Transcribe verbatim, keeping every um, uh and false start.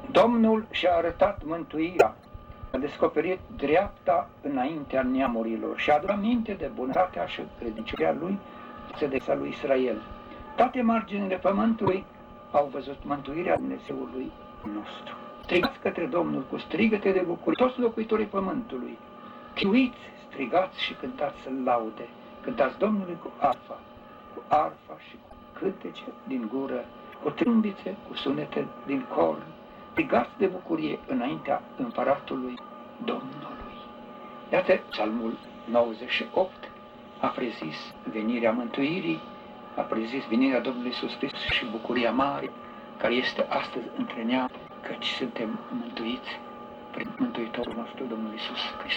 Domnul și-a arătat mântuirea, a descoperit dreapta înaintea neamurilor și a adus aminte de bunătatea și credincioșia lui față de țara lui Israel. Toate marginile pământului au văzut mântuirea Dumnezeului nostru. Strigați către Domnul cu strigăte de bucurie, toți locuitorii pământului. Chiuiți, strigați și cântați să-L laude. Cântați Domnului cu arfa, cu arfa și cu cântece din gură, cu trâmbițe, cu sunete din corn. Strigați de bucurie înaintea împăratului Domnului. Iată, Psalmul nouăzeci și opt a prezis venirea mântuirii, a prezis venirea Domnului Iisus Hristos și bucuria mare care este astăzi între neam, căci suntem mântuiți prin Mântuitorul nostru, Domnul Iisus Hristos.